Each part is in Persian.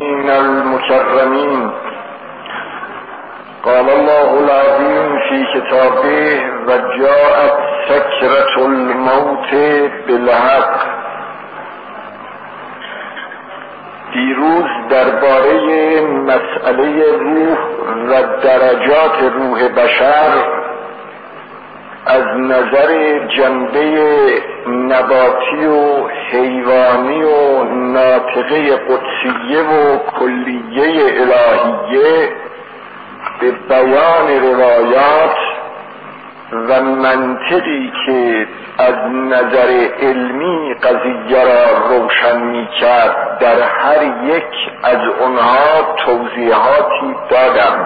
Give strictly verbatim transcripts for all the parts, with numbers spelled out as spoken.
من المكرمين. قال الله العظيم في كتابه وجاءت سكرة الموت بالحق. دیروز درباره مسئله روح و درجات روح بشر از نظر جنبه نباتی و حیوانی و ناطقه قدسیه و کلیه الهیه به بیان روایات و منطقی که از نظر علمی قضیه را روشن می کرد در هر یک از آنها توضیحاتی دادم.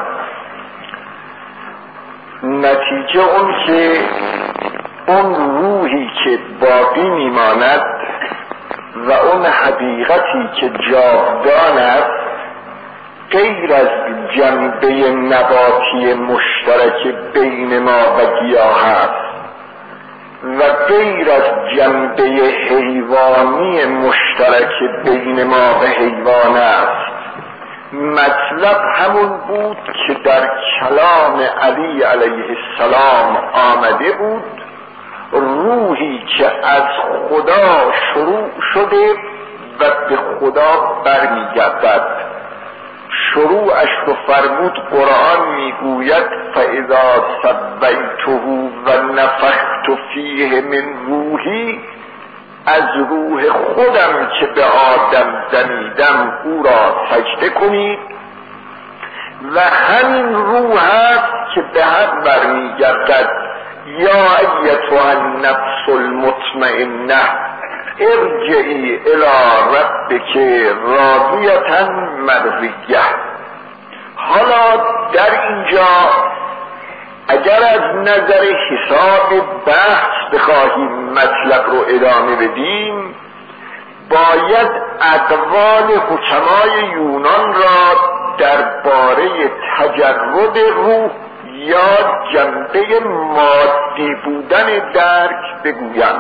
نتیجه اون که اون روحی که باقی میماند و اون حقیقتی که جاودان است غیر از جنبه نباتی مشترک بین ما و گیاه است و غیر از جنبه حیوانی مشترک بین ما و حیوان است. مطلب همون بود که در کلام علی علیه السلام آمده بود، روحی که از خدا شروع شده و به خدا برمیگردد. شروعش رو فرمود قرآن میگوید فاذا سویته و نفخت فیه من روحی، از روح خودم که به آدم دمیدم او را سجده کنید. و همین روح است که به حق برمیگردد. یا ایتها النفس المطمئنه ارجعی الی ربک راضیة مرضیة. حالا در اینجا اگر از نظر حساب بحث بخواهیم مطلب رو ادامه بدیم، باید اقوال حکمای یونان را درباره تجرد روح یا جنبه مادی بودن درک بگویم،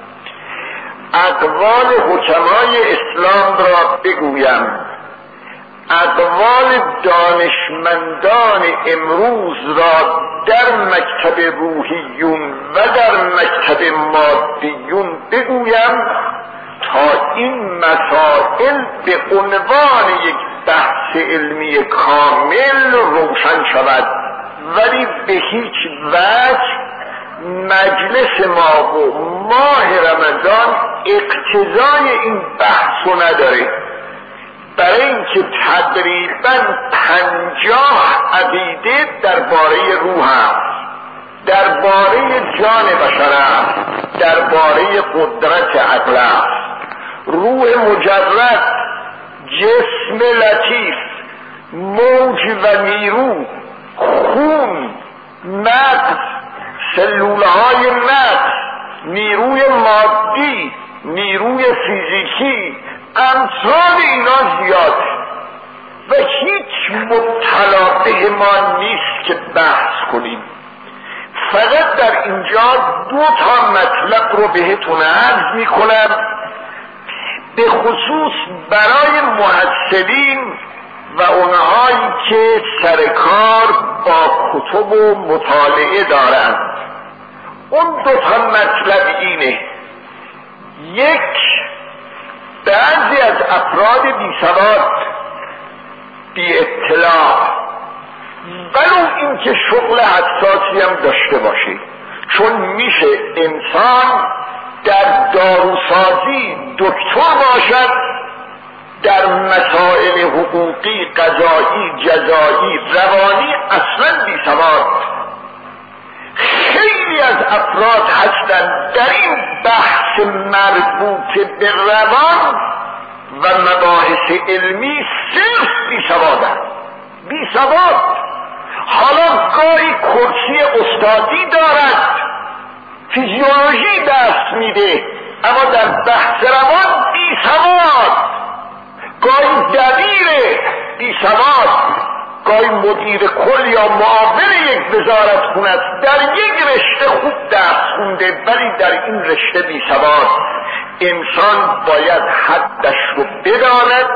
اقوال حکمای اسلام را بگویم، اقوال دانشمندان امروز را در مکتب روحیون و در مکتب مادیون بگویم تا این مسائل به عنوان یک بحث علمی کامل روشن شود. ولی به هیچ وجه مجلس ما و ماه رمضان اقتضای این بحثو نداره، برای اینکه تقریبا پنجاه عقیده درباره روح است، درباره جان بشر است، درباره قدرت عقل است. روح مجرد، جسم لطیف، موج و نیرو، خون، مغز، سلولهای مغز، نیروی مادی، نیروی فیزیکی، امثال اینا زیاد و هیچ مبتلا به ما نیست که بحث کنیم. فقط در اینجا دو تا مطلب رو بهتون عرض می کنم، به خصوص برای محصلین و اونهایی که سرکار با کتب و مطالعه دارند. اون دو تا مطلب اینه: یک، بعضی از افراد بی سواد، بی اطلاع، ولو اینکه شغل حساسی هم داشته باشه، چون میشه انسان در داروسازی دکتر باشد، در مسائل حقوقی، قضایی، جزایی، روانی اصلا بی سواد. خیلی از افراد هستند در این بحث مربوط به روان و مباحث علمی صرف بی سوادند، بی سواد. حالا گاهی کرسی استادی دارد، فیزیولوژی دست میده، اما در بحث روان بی سواد. گاهی دبیر بی سواد، گاهی مدیر کل یا معاون یک وزارت خونه است، در یک رشته خوب درس خونده ولی در این رشته بی سواد. انسان باید حدش رو بداند،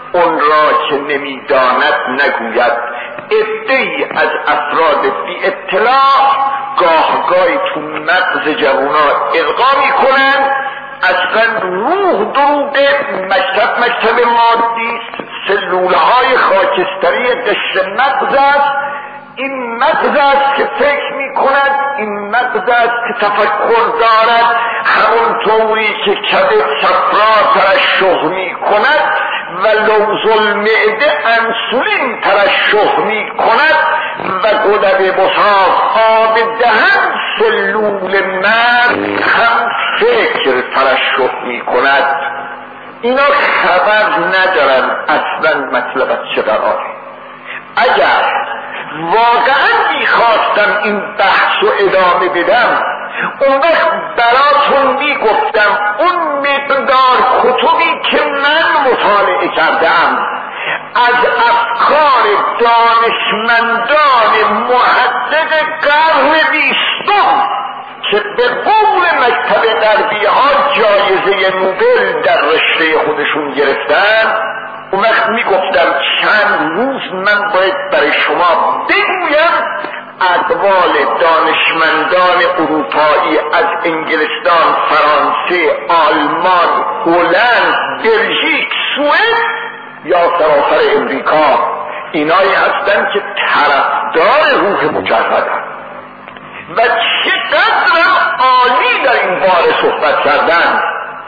اون را که نمیداند نگوید. عده‌ای از افراد بی اطلاع گاه گاهی تو مغز جوونا القا میکنن اصلا روح دروغه، مکتب مکتب مادی است، سلولهای خاکستری قشر مغز است. این مغز است که فکر می کند، این مغز است که تفکر دارد، همون طوری که کبد صفرا ترشح می کند و لوز المعده انسولین ترشح می کند و گلب بساق آب دهن سلول مغز هم فکر ترشح می کند. اینا خبر ندارن اصلا مطلب از چه قراره. اگر واقعا میخواستم این بحث رو ادامه بدم اون وقت براتون میگفتم اون مقدار کتبی که من مطالعه کردم از افکار دانشمندان محقق قرن بیستم که به قول مکتب غربی ها جایزه نوبل در رشته خودشون گرفتن، اون وقت میگفتم چند روز من باید برای شما بگویم اقوال دانشمندان اروپایی از انگلستان، فرانسه، آلمان، هلند، بلژیک، سوئد یا سراسر امریکا، اینایی هستن که طرفدار روح مجردن و چقدر عالی در این باره صحبت کردن.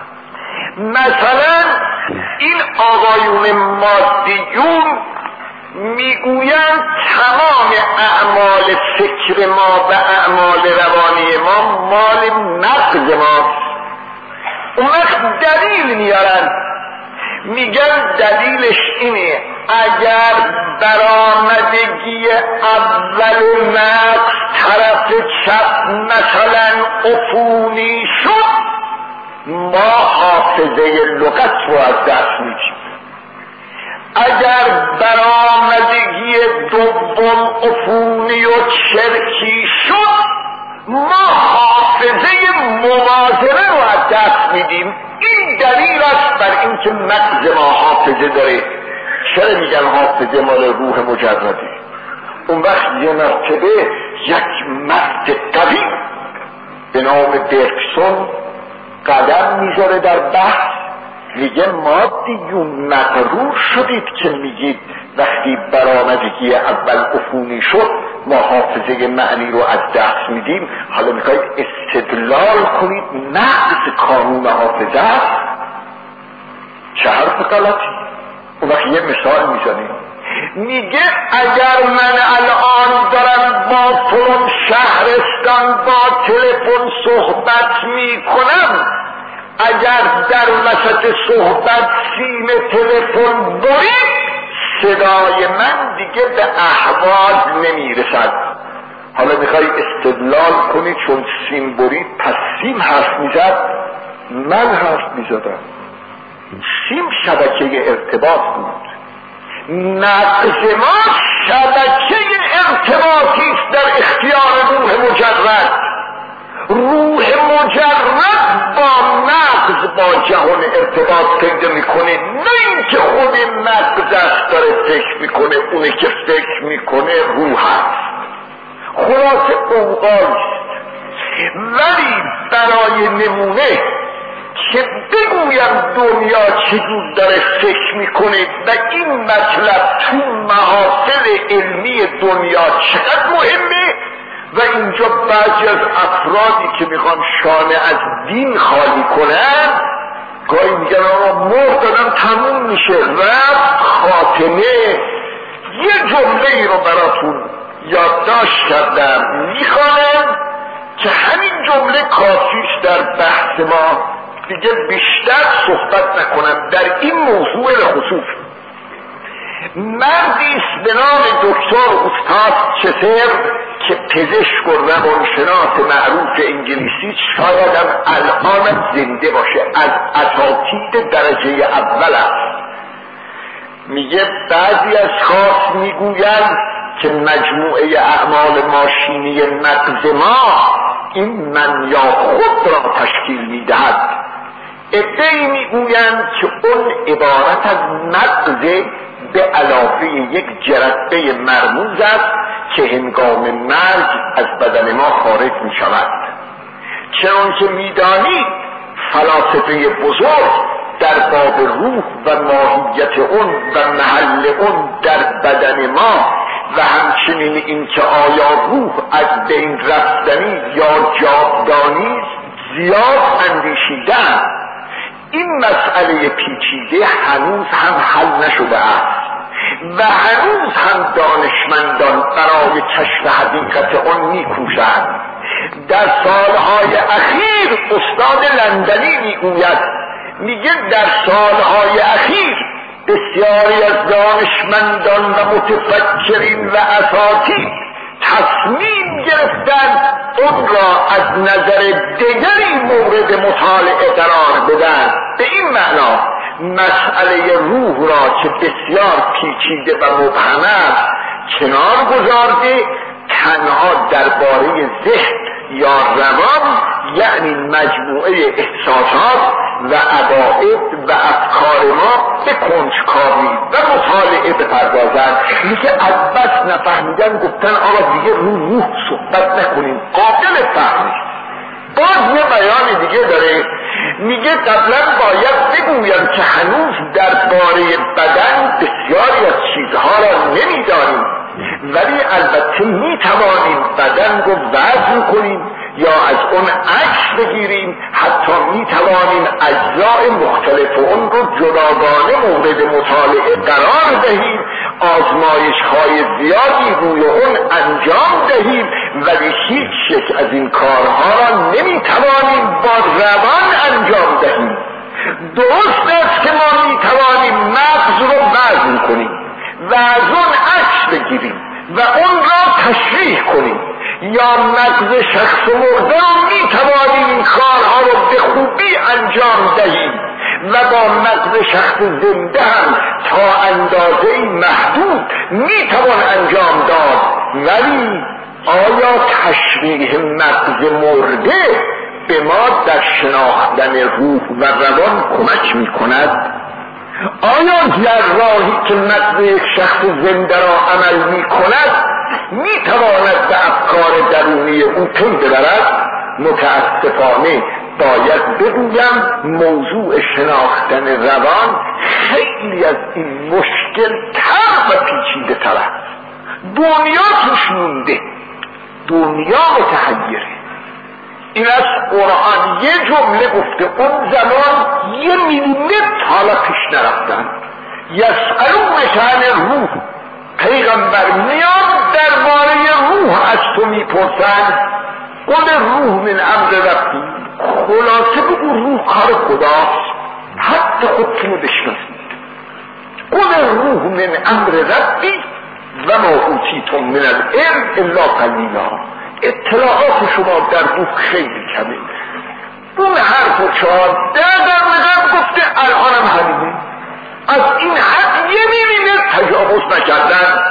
مثلا این آقایون مادیون میگویند تمام اعمال فکر ما و اعمال روانی ما مال مغز ماست. اون وقت دلیل میارن، میگن دلیلش اینه اگر برآمدگی اول مغز طرف چپ مثلا عفونی شد ما حافظه لغت رو از دست میدیم. اگر برآمدگی دوم عفونی و چرکی شد ما حافظه موازنه رو از دست میدیم. این دلیل است بر اینکه مغز ما حافظه داره. چرا میگن حافظه مال روح مجرده؟ اون وقت یه مرتبه یک مرد قوی به نام برکسون قدم میذاره در بحث، میگه مادیون مغرور شدید که میگید وقتی برآمدگی اول عفونی شد ما حافظه معنی رو از دست میدیم. حالا میخواید استدلال کنید نقض قانون حافظه است. چه حرف غلطی. اون وقت یه مثال میزنیم، میگه اگر من الان دارم با فلان شهرستان با تلفن صحبت میکنم، اگر در وسط صحبت سیم تلفن برید صدای من دیگه به احواز نمیرسد. حالا میخوای استدلال کنی چون سیم برید پس سیم حرف میزد؟ من حرف میزدم. سیم شبکه ارتباط بود، نقض ما شبکه ارتباطی است در اختیار روح مجرد. روح مجرد با مغز با جهان ارتباط پیدا میکنه، نه اینکه خود مغز است داره فکر میکنه، اونه که فکر میکنه روح است. خلاص اوقاست. ولی برای نمونه که بگویم دنیا چجور داره فکر میکنه و این مطلب تو محافل علمی دنیا چقدر مهمه، و اینجا بعضی از افرادی که میخوان شانه از دین خالی کنن گاهی میگن آقا مرد دادم تموم میشه رفت خاتمه. یه جمله ای رو براتون یادداشت کردم میخوانم که همین جمله کافیش در بحث ما، دیگه بیشتر صحبت نکنم در این موضوع خصوص. مردی است به نام دکتر استاد چسر که پزشک و روانشناس معروف انگلیسی، شاید هم الان زنده باشه، از اساتید درجه اول است. میگه بعضی از خاص میگویند که مجموعه اعمال ماشینی مغز ما این من یا خود را تشکیل میدهد. عده‌ای میگویند که اون عبارت از نقض به علاوه یک جرقه مرموز است که هنگام مرگ از بدن ما خارج می شود. چون که می دانید فلاسفه بزرگ در باب روح و ماهیت اون و محل اون در بدن ما و همچنین این که آیا روح از بین رفتنی یا جاودانی زیاد اندیشیدن. این مسئله پیچیده هنوز هم حل نشده است و هنوز هم دانشمندان برای کشف حقیقت آن می‌کوشند. در سالهای اخیر استاد لندنی میگوید، میگه در سالهای اخیر بسیاری از دانشمندان و متفکرین و اساتید تصمیم گرفتند اون را از نظر دیگری مورد مطالعه قرار بدن. به این معنا مسئله روح را که بسیار پیچیده و مبهم است کنار گذارده، تنها درباره ذهن یا روان، یعنی مجموعه احساسات و عقاید و افکار ما به کنجکاوی و مطالعه بپردازند. میگه از بس نفهمیدن گفتن آقا دیگه رو روح صحبت نکنیم، قابل فهمی. باز یه بیان دیگه داره، میگه قبلا باید بگویم که هنوز درباره بدن بسیاری از چیزها را نمیدانیم، ولی البته میتوانیم بدن رو وزن کنیم یا از اون عکس بگیریم، حتی میتوانیم اجزای مختلف اون رو جداگانه مورد مطالعه قرار دهیم، آزمایش های زیادی روی اون انجام دهیم، ولی هیچ یک از این کارها را نمیتوانیم با روان انجام دهیم. درست است که ما میتوانیم مغز رو وزن کنیم و از اون عکس بگیریم و اون را تشریح کنیم، یا مغز شخص مرده رو میتوانیم این کارها رو به خوبی انجام دهیم و با مغز شخص زنده هم تا اندازه محدود میتوان انجام داد. ولی آیا تشریح مغز مرده به ما در شناختن روح و روان کمک میکند؟ آیا جراحی که مغز یک شخص زنده را عمل می کند می تواند به افکار درونی او پی ببرد؟ متاسفانه باید بگویم موضوع شناختن روان خیلی از این مشکل تر و پیچیده تر است. دنیا توش مونده، دنیا متحیره. این از قرآن یه جمله گفته، اون زمان یه میلیمتر حالا پیش نرفتن. یسألونک عن روح، پیغمبر میاد درباره روح از تو میپرسن، قل روح من امر ربی، خلاصه بگو روح کار خداست، حتی خودتونو بشناسید. قل روح من امر ربی و ما اوتیتم من العلم الا قلیلا. اطلاعات شما در روح خیلی کمه. اون حرف و چهار در در نظر گفته الانم همینه. از این حد یه میبینه تجاوز نکردن.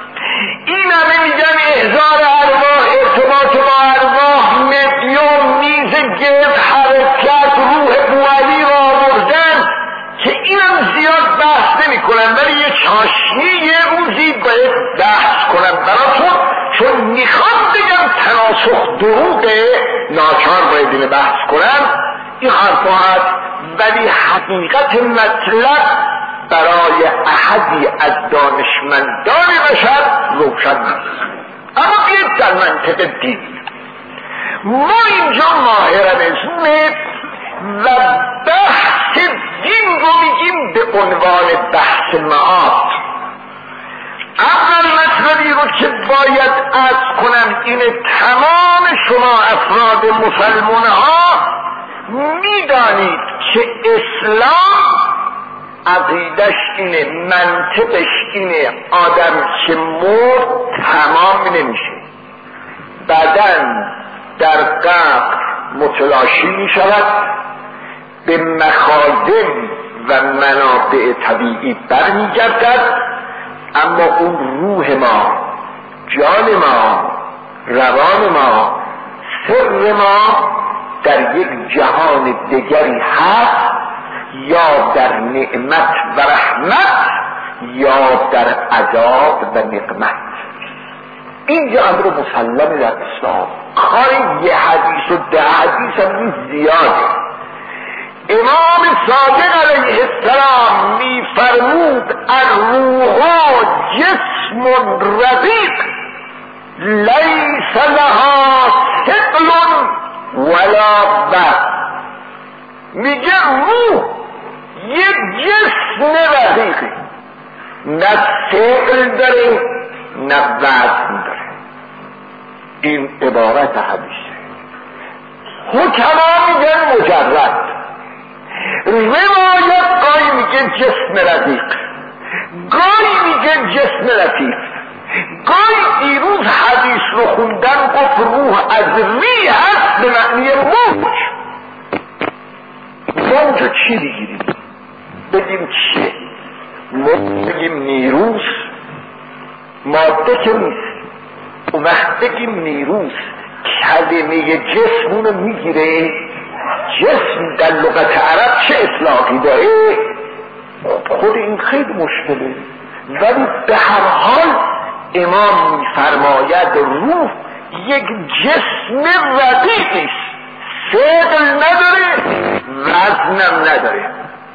این همه میگن احضار ارواح، ارتباط با ارواح، مدیوم، میز گرد، حرکت، روح بوالی را آوردن که اینم زیاد بحث نمی کنن، ولی یه چاشنی یه روزی باید بحث کنن براتون، چون میخوام بگم تناسخ دروغه، ناچار باید اینه بحث کنن. این حرفا هست، ولی حقیقت مطلب برای احدی از دانشمندان بشر روشن نیست. اما بیاید در منطق دین، ما اینجا ماهرانه و بحث دین رو میگیم به عنوان بحث معاد. اول مطلبی رو که باید عرض کنم اینه، تمام شما افراد مسلمان ها میدانید که اسلام عقیدش اینه، منطقش اینه، آدم که مرد تمام نمیشه، بدن در قبر متلاشی می شود، به مخازن و منابع طبیعی برمی گردد، اما اون روح ما، جان ما، روان ما، سر ما در یک جهان دیگری هست، یا در نعمت و رحمت یا در عذاب و نقمت. این امر مسلم در اسلام. کاری یه حدیث و ده حدیث هم این زیاده. امام صادق علیه السلام می فرمود الروح جسم رقیق لیس لها ثقل ولا بر. میگه روح یک جسم رقیقه، نه ثقل داره نه وزن داره. این عبارت حدیثه. حکما میگن مجرد. روایت گاهی میگه جسم رقیق، گاهی میگه جسم لطیف. گاهی دیروز حدیث رو خوندن گفت روح از ری هست به معنی موج. موج رو چی بگیریم؟ بگیم چیه؟ موج بگیم نیروز، ماده که نیست. اون وقت بگیم نیروز، کلمه جسم رو میگیره. جسم در لغت عرب چه اطلاقی داره؟ خود این خیلی مشکله، ولی به هر حال امام میفرماید روح یک جسم رقیقی است، ثقل نداره وزنم نداره.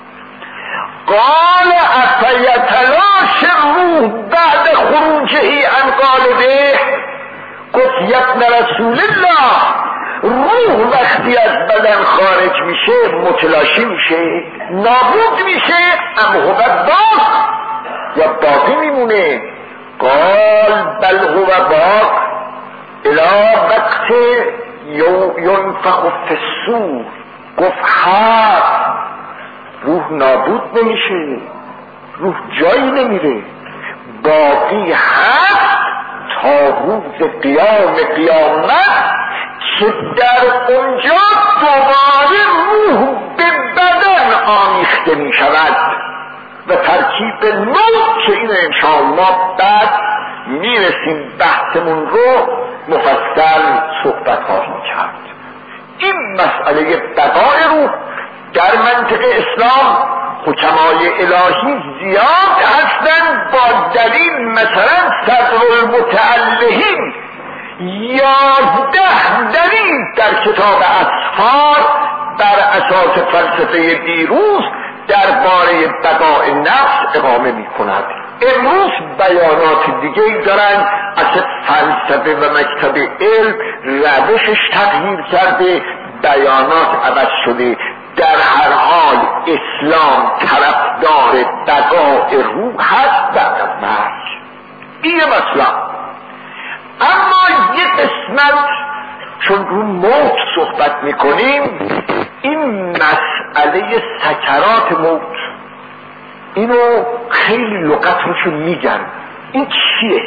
قال افیتلاش روح بعد خروجه عن قالبه. گفت یبن رسول الله، روح وقتی از بدن خارج میشه متلاشی میشه، نابود میشه، ام هو باق یا باقی میمونه؟ قال بل هو باق الی وقت ینفخ فی الصور. گفت هست، روح نابود نمیشه، روح جایی نمیره، باقی هست تا روز قیام قیامت که در اونجا دوباره روح به بدن آمیخته می شود و ترکیب نو که این انشاءالله بعد میرسیم بحثمون رو مفصل صحبت خواهیم کرد. این مسئله بقای روح در منطق اسلام حکمای الهی زیاد هستند، با دلیل مثلا صدر المتعلهین یازده دلیل در کتاب اصفار بر اساس فلسفه دیروز درباره بقای نفس اقامه می کند. امروز بیانات دیگه ای دارن، از فلسفه و مکتب علم روشش تغییر کرده، بیانات عوض شده. در هر حال اسلام طرفدار بقای روح هست بعد از مرگ. این مثلا. اما یک قسمت چون رو موت صحبت میکنیم، این مسئله سکرات موت، اینو خیلی لغت روشو میگن. این چیه؟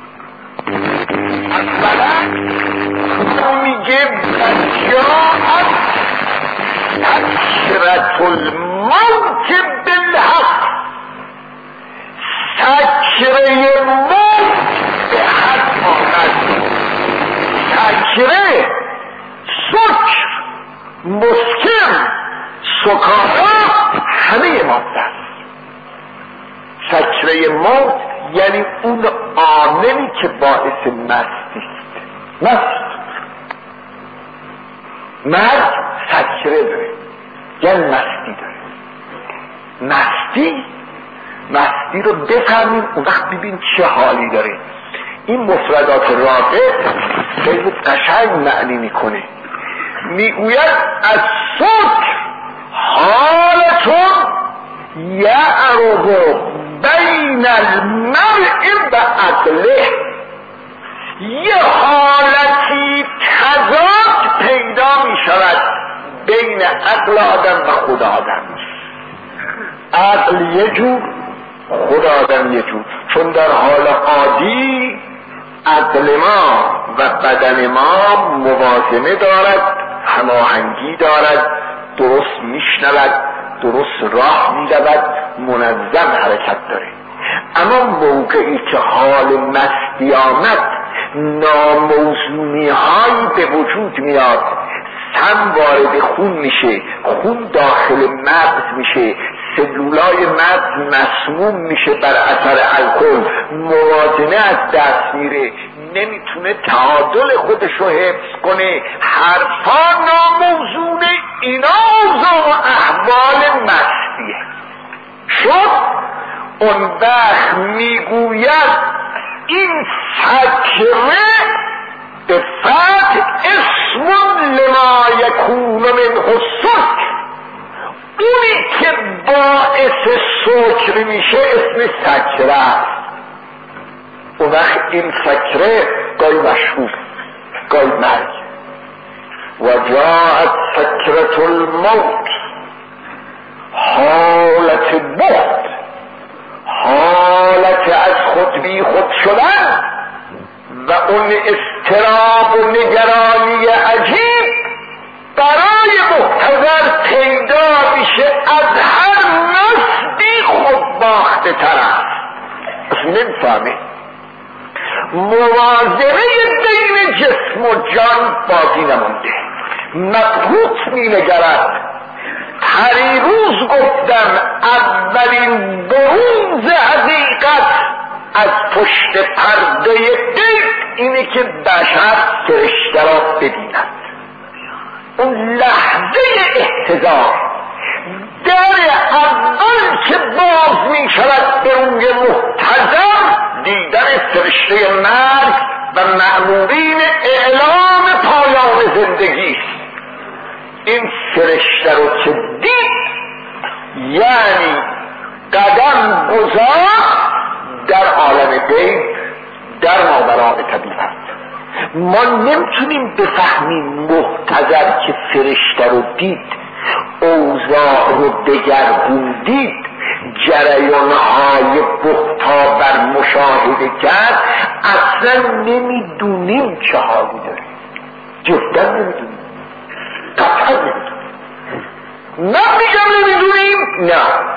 اولا میگه بجاعت سکرت الموت بالحق. سکره موت به حق آمد. سکره سکر مسکر سکارا همه ماده است. سکره موت یعنی اون عاملی که باعث مستی است. مست مرد سکره داره، یعنی مستی داره. مستی مستی رو بفهمیم اون وقت ببین چه حالی داره. این مفردات رابط خیلی قشنگ معنی میکنه. میگوید از سکر حالتون یعرض بین المرء و عقله. یه حالتی تضاد پیدا می شود بین عقل آدم و خود آدم. عقل یه جور، خود آدم یه جور. چون در حال عادی عقل ما و بدن ما موازنه دارد، هماهنگی دارد، درست میشنود، درست راه میرود، منظم حرکت داره. اما موقعی که حال مستی آمد، ناموزونی هایی به وجود میاد، سم وارد خون میشه، خون داخل مغز میشه، سلولای مغز مسموم میشه بر اثر الکل، موازنه از دست میره، نمیتونه تعادل خودشو حفظ کنه. حرفا ناموزونه، اینا اوضاع و احوال مستیه. شد اون وقت میگوید این سکره به فتح اسم لما یکون من سکر، اونی که باعث سکر میشه اسم سکره است. اون وقت این سکره گاهی مشهور گاهی مرگ. و جاءت سکرة الموت، حالت بخت، حالت از خود بی خود شدن و اون اضطراب و نگرانی عجیب برای محتضر پیدا میشه از هر نسبی خود باخته تر است. اصلا نمیفهمه موازنه بین جسم و جان باقی نمونده، مبهوت مینگرد. پریروز گفتم اولین بروز حقیقت از پشت پرده غیب اینه که بشر فرشته را ببیند. اون لحظه احتضار در اول که باز می شود به روی محتضر، دیدن فرشته مرگ و مأمورین اعلام پایان زندگی است. این فرشته رو که دید یعنی قدم گذار در عالم غیب، در ماوراء طبیعت. ما نمیتونیم بفهمیم محتضر که فرشته رو دید، اوضاع رو دگرگوندید، جریانهای بختا بر مشاهده کرد، اصلا نمیدونیم چه حالی داره، جدا نمیدونیم، قطعا نمیدونیم. من میگم نمیدونیم، نه.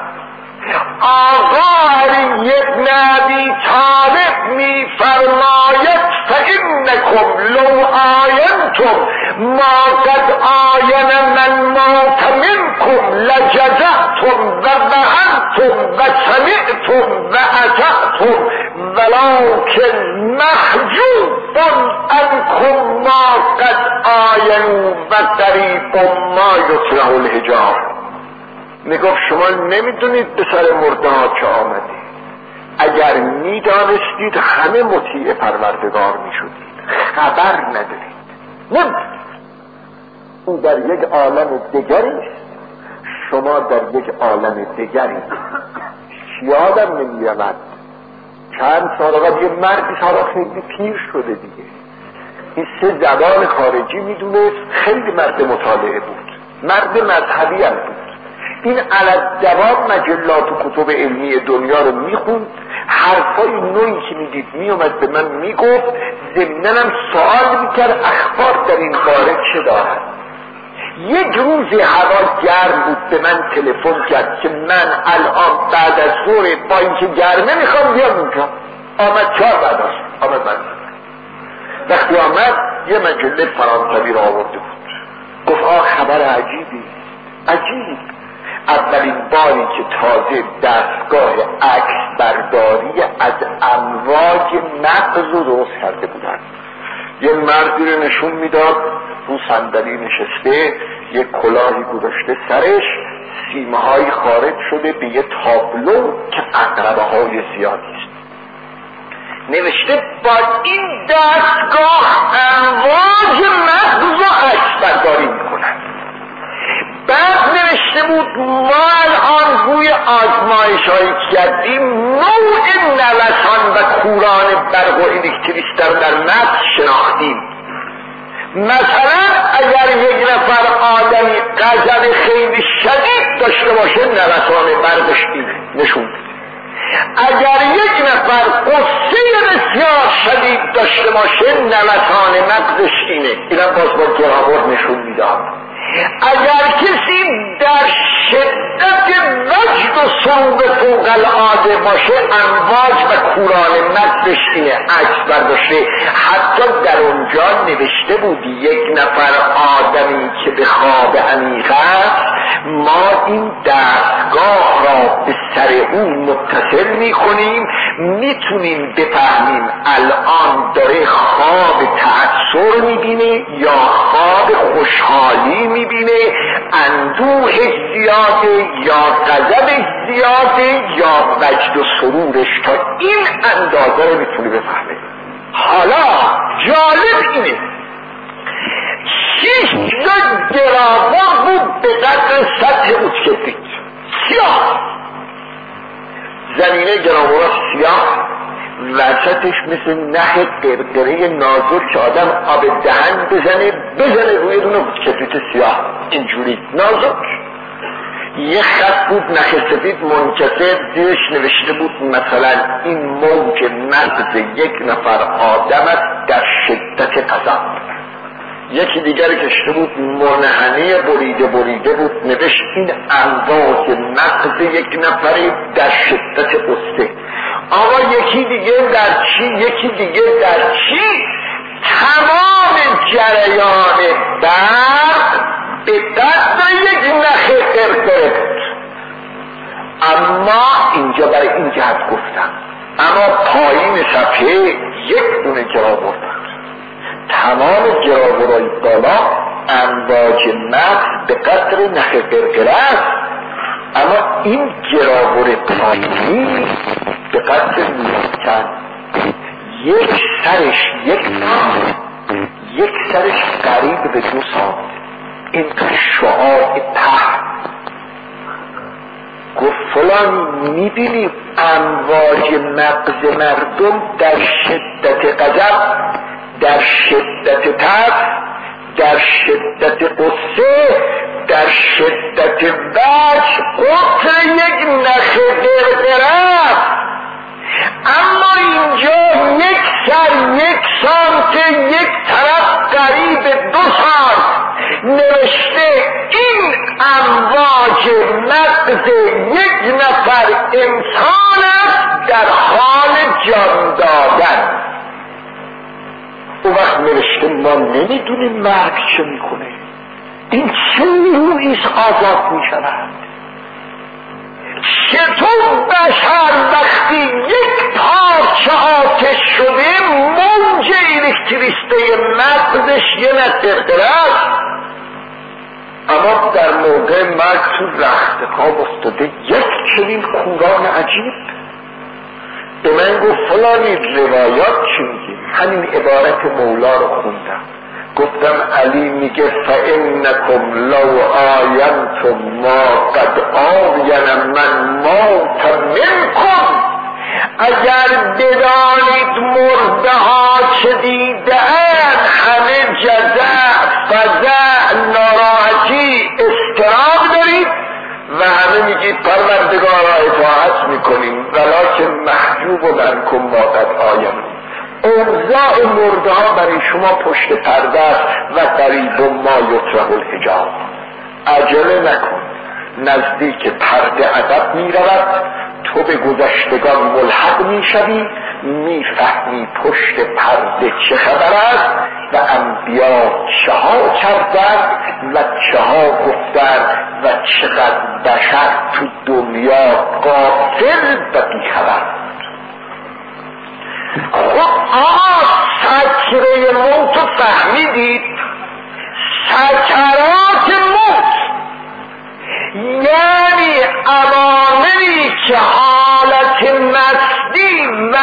آقا علی ابن ابی طالب می فرماید فإنکم لو آینتم ما قد آین من مات منکم لجزعتم و بهنتم و سمعتم و اطعتم ولکن محجوب عنکم ما قد آینوا و قریب ما یطلع الحجاب. میگفت شما نمیدونید به سر مرده ها چه آمده، اگر میدانستید همه مطیع پروردگار میشدید، خبر ندارید، نمیدونید. او در یک عالم دیگری است، شما در یک عالم دیگری. یادم نمیاد چند سال قبل یه مردی سالا خیلی پیر شده دیگه، این سه زبان خارجی میدونست، خیلی مرد مطالعه بود، مرد مذهبی هم بود. این علت دوام مجلات و کتب علمی دنیا رو میخوند، حرفای نوعی که میدید میومد به من میگفت، ضمناً سوال میکرد اخبار در این باره چه دارد. یک روز هوا گرم بود، به من تلفن کرد که من الان بعد از ظهر با اینکه گرمه میخوام بیام اونجا. آمد چهار بعد از آمد من وقتی آمد یه مجله فرانسوی رو آورده بود، گفت آه خبر عجیبی، عجیب. اولین باری که تازه دستگاه عکس برداری از امواج مغز رو درست کرده بودن. یه مردی رو نشون میداد رو صندلی نشسته، یه کلاهی گذاشته سرش، سیمه های خارج شده به یه تابلو که عقربه های زیادی است. نوشته با این دستگاه امواج مغز رو عکس برداری میکنن. بعد نوشته بود ما الان روی آزمایش هایی کردیم نوع نوسان و کوران برق و الکتریسیته در مغز شناختیم. مثلا اگر یک نفر آدمی غضب خیلی شدید داشته باشه نوسان برقش نشون بده، اگر یک نفر قصه بسیار شدید داشته باشه نوسان مغزش اینه، اینم باز با جرابر نشون میداد. اگر کسی در شدت وجد و سرور فوق العاده باشه، امواج و کوران مدش اینه عکس برداشته. حتی در اونجا نوشته بود یک نفر آدمی که به خواب عمیق است، ما این دستگاه را به سر اون متصل میکنیم، میتونیم بفهمیم الان داره خواب تأثیر میبینه یا خواب خوشحالی میبینه، اندوه زیاده یا غضب زیاده یا وجد و سرورش، تا این اندازه رو میتونه بفهمه. حالا جالب اینه شیش تا گرابا بود به قدر سطح اتکبریت سیاه، زمینه گرابا سیاه، وسطش مثل نخ قرقره نازک که آدم آب دهن بزنه بزنه روی دونه اتکبریت سیاه، اینجوری نازک. یه خط بود نخ سفید منکسر، زیرش نوشته بود مثلا این موج مغز یک نفر آدم است در شدت غضب. یکی دیگر کشته بود منحنی بریده بریده بود، نوشت این امواج مغز یک نفری در شدت غصه. آقا یکی دیگه در چی، یکی دیگه در چی. تمام جریان برق به قدر یک نخ قرقره بود. اما اینجا برای این جهت گفتم، اما پایین صفحه یک دونه جرابر بود. تمام جرابرهای بالا امواج مغز به قدر نخ قرقره است، اما این جرابر پایینی به قدر نیستن. یک سرش یک سال، یک سرش قریب به دو سال. این شعاع ته گفت فلان میبینی امواج مغز مردم در شدت غضب، در شدت ترس، در شدت قصه، در شدت وجد قطر یک نخ قرقره. اما اینجا یک سر، یک سانت، یک طرف قریب دو سانت نوشته این امواج مغز یک نفر انسان است در حال جان دادن. اون وقت نوشته ما نمیدونیم مرگ چه میکنه، این چه نیرویست آزاد میشود. چطور بشر وقتی یک پارچه آتش شده موج الکتریسته مغزش یه نترقره است، اما در موقع مرگ تو رختخواب افتاده یک چنین کوران عجیب. به من گفت فلانی روایات چی میگی؟ همین عبارت مولا رو خوندم. گفتم علی میگه فإنکم لو آینتم ما قد آین من موت منکم، اگر بدانید مرده ها چه دیده اند، همه جزع، فزع، ناراحتی، اضطراب دارید و همه میگید پروردگارا اطاعت میکنیم ولکن محجوب منکم ما قد آین. اوضاع مرده ها برای شما پشت پرده است و قریب ما یطرح الحجاب. عجله نکن، نزدیک پرده ادب می رود، تو به گذشتگان ملحق می شوی، می فهمی پشت پرده چه خبر است و انبیا چه ها کردن و چه ها گفتن و چقدر بشر تو دنیا غافل و بیخبر. خب آقا سکره موت رو فهمیدید؟ سکرات موت یعنی عواملی که حالت مستی و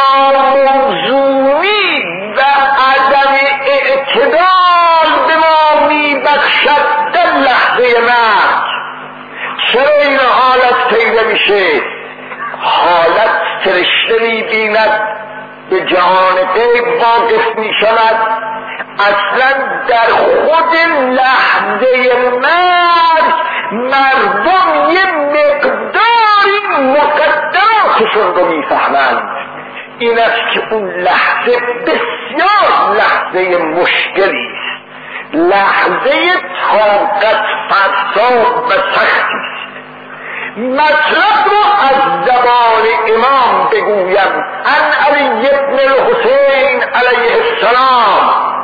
ناموزونی و عدم اعتدال به ما میبخشد در لحظه مرگ. چرا این حالت پیدا میشه؟ حالت فرشته میبیند، به جهان غیب واقف می شود، اصلا در خود لحظه مرگ مردم یه مقداری مقدراتشون رو می فهمند. این است که اون لحظه بسیار لحظه مشکلی است، لحظه طاقت فرسا و سختی است. مطلب رو از زبان امام بگویم. ان علی ابن الحسین علیه السلام،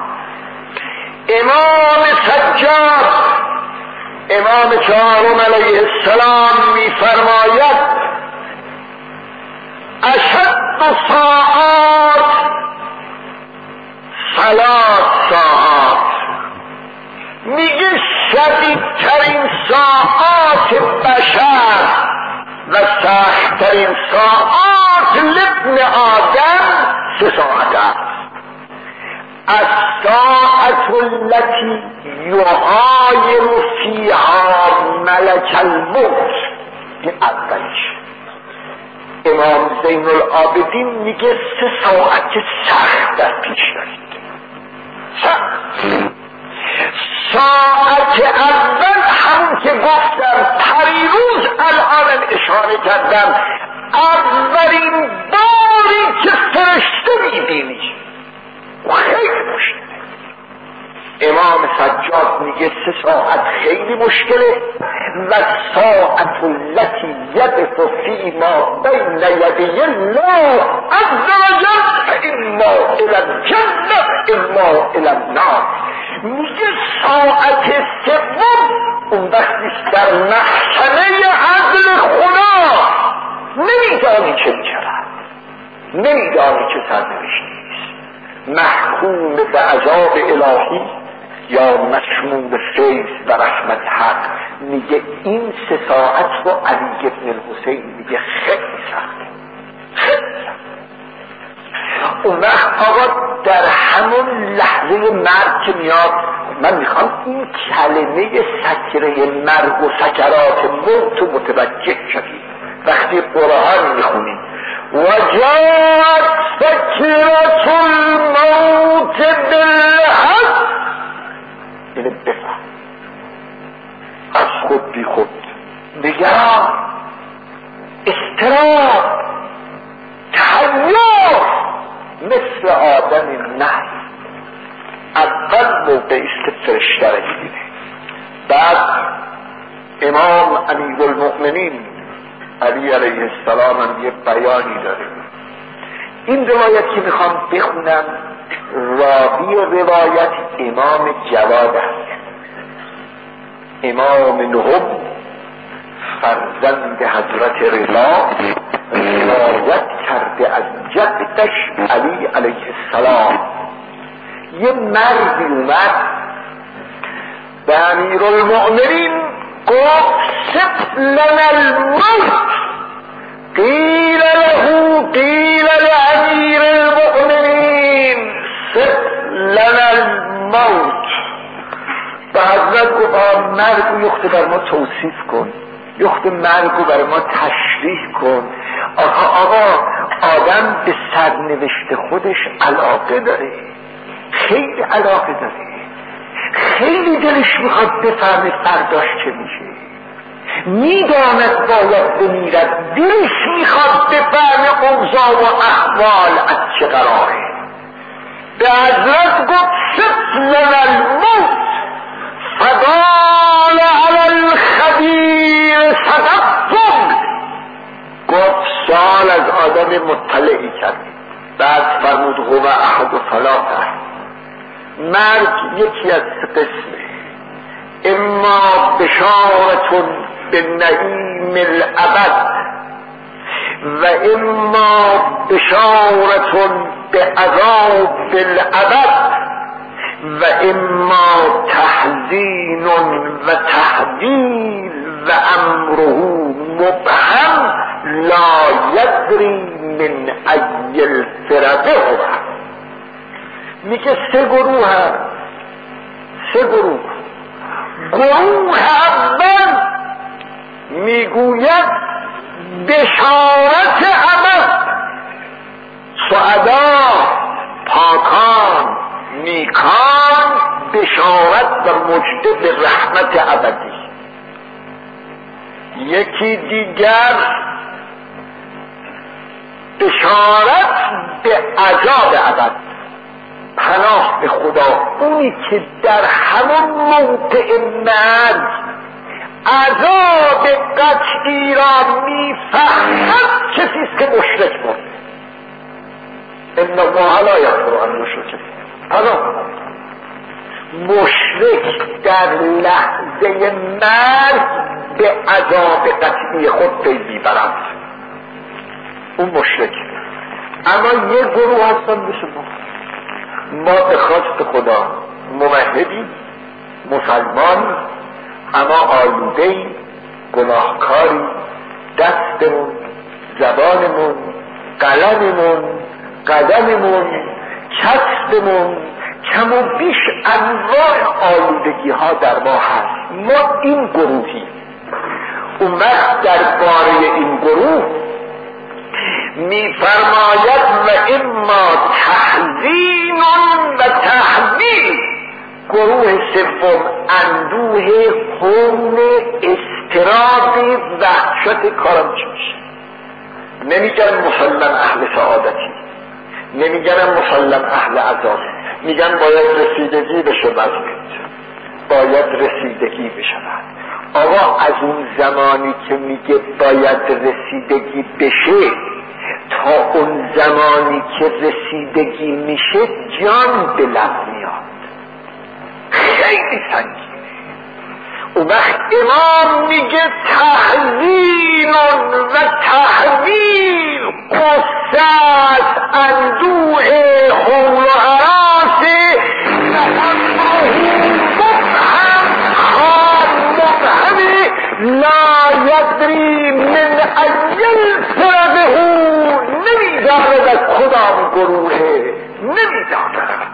امام سجاد، امام چهارم علیه السلام می‌فرماید اشد ساعات ثلاث ساعات، میگه شدیدترین ساعات بشر و سختترین ساعات لابن آدم سه ساعت است. الساعة التي يعاين فيها ملك الموت، این اولش. امام زین العابدین میگه سه ساعت سخت در پیش دارید. سخت. ساعت اول همون که گفتم پریروز الان اشاره کردم، اولین باری که فرشته میبینی خیلی مشکله. امام سجاد میگه سه ساعت خیلی مشکله. و ساعت التي یقف فیما بین یدی الله عز وجل اما الى الجنه اما الى النار، میگه ساعت سوم اون وقتی در محکمه عدل خدا نمیدانی چه میکرد، نمیدانی چه سرنوشتی، محکوم به عذاب الهی یا مشمول فیض و رحمت حق. میگه این سه ساعت رو علی ابن الحسین میگه خیلی سخته، خیلی سخته. اون وقت آقا در همون لحظه مرگ که میاد، من میخوام این کلمه سکره مرگ و سکرات موت رو متوجه شدید وقتی قرآن میخونید. وجاءت سکرة الموت بالحق، اینه بفهم از خود بی خود، نگران، استراب، تحیر، مثل آدم نه. اول موقعی است که فرشته را می‌بینه. بعد امام امیرالمؤمنین علی علیه السلام هم یه بیانی داره. این روایت که میخوام بخونم راوی روایت امام جواد است. امام نهم فرزند حضرت رضا روایت کرده از جدش علی علیه السلام. یه مردی اومد به امیرالمؤمنین گفت سف لنا الموت، قیل له قیل لامیر المؤمنین سف لنا الموت. به حضرت گفت مرگ یخت بر ما توصیف کن، یخت مرگ بر ما تشریح کن. آقا آقا آدم به سرنوشت خودش علاقه داره، خیلی علاقه داره، خیلی دلش میخواد بفهمه فرداش چه میشه، میداند باید بمیرد، دلش میخواد بفهمه اوضاع و احوال از چه قراره. به حضرت گفت سف لنا الموت فقال علی الخبیر صدقتم. گفت سال از آدم مطلعی کرد. بعد فرمود هو احد و ثلاثه، مرگ یکی از قسمه، اما بشارتون به نعیم الابد و اما بشارتون به عذاب الابد و اما تحزین و تحویل و امره مبهم لا یدری من ای الفرقه هو. میگه سه گروه هم، سه گروه. گروه اول میگوید بشارت ابد، سعدا، پاکان، نیکان، بشارت و مجده به رحمت ابدی. یکی دیگر بشارت به عذاب ابد، پناه به خدا، اونی که در همون موقع مرگ عذاب قطعی را میفهمد، کسی است که مشرک مرده. ان الله لا یغفر ان یشرک به. پناه مشرک در لحظه مرگ به عذاب قطعی خود پی میبرد، اون مشرک. اما یک گروه هستن مثل ما، ما به خواست خدا موحدیم، مسلمانی، اما آلوده‌ای، گناهکاری، دستمون، زبانمون، قلممون، قدممون، کسبمون، کم و بیش انواع آلودگی ها در ما هست. ما این گروهی. اون وقت درباره این گروه میفرماید و اما تحزین و تحویل. گروه سوم اندوه، حزن، اضطراب، وحشت کارم چی میشه. نمیگن مسلم اهل سعادتی، نمیگن مسلم اهل عذاب، میگن باید رسیدگی بشه وزنت، باید رسیدگی بشود. آقا از اون زمانی که میگه باید رسیدگی بشه تا اون زمانی که رسیدگی میشه جان به لب میاد، خیلی سنگینه. اون وقت امام میگه تحزین و تحویل، قصت، اندوه، حول و حراس، لا یدری من ایل فرقه، نمیداند از کدام گروهه، نمیداند.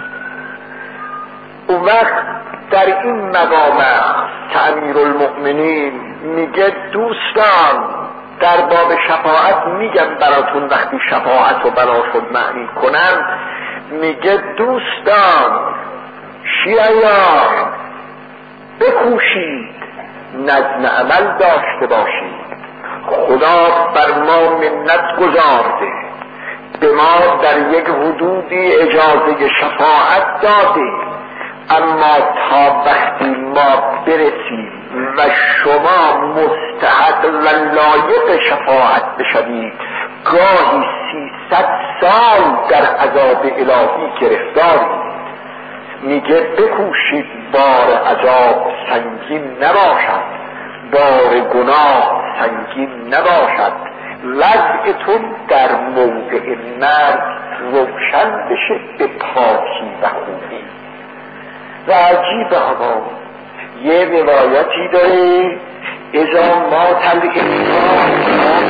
اون وقت در این مقام که امیرالمؤمنین میگه دوستان در باب شفاعت میگم براتون، وقتی شفاعت رو براتون معنی کنم میگه دوستان شیعیان بکوشید نظم عمل داشته باشید. خدا بر ما منت گذارده، به ما در یک حدودی اجازه شفاعت داده، اما تا وقتی ما برسیم و شما مستحق و لایق شفاعت بشوید، گاهی سیصد سال در عذاب الهی گرفتارید. میگه بکوشید بار عذاب سنگین نباشد، بار گناه سنگین نباشد، وضعتون در موقع مرگ روشن بشه به پاکی و خوبی. و عجیب آقا یه روایتی داره اذا مات الانسان،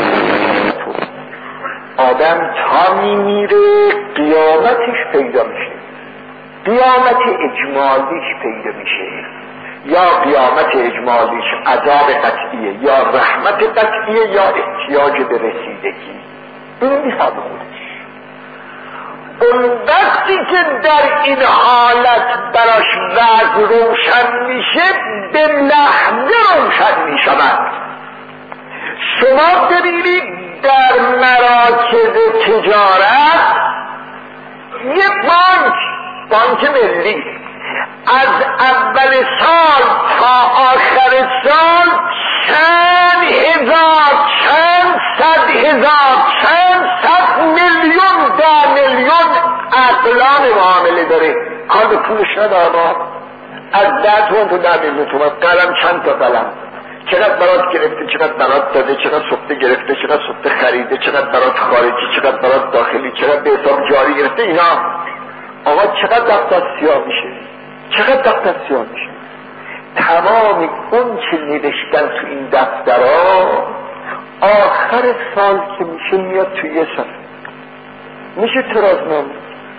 آدم تا میمیره قیامتش پیدا میشه، قیامت اجمالیش پیدا میشه، یا قیامت اجمالیش عذاب قطعیه یا رحمت قطعیه یا احتیاج به رسیدگی. این میخواد خودش. اون وقتی که در این حالت براش وضع روشن میشه به لحظه روشن میشود. شما ببینید در مراکز تجارت یه بانک، بانک ملی، از اول سال تا آخر سال چند هزار، چند صد هزار، چند صد میلیون ده میلیون اقلام معامله داره. کار به پولش نداره، از ده تومن تو ده میلیون تومن. قلم چند تا قلم، چقدر برات گرفته، چقدر برات داده، چقدر سفته گرفته، چقدر سفته خریده، چقدر برات خارجی، چقدر برات داخلی، چقدر به حساب جاری گرفته. اینا آقا چقدر دفتر سیاه میشه، چقدر دفتر سیاه میشه. تمام اون چه نوشتن تو این دفترها آخر سال که میشه میاد توی یه صفحه میشه ترازنامه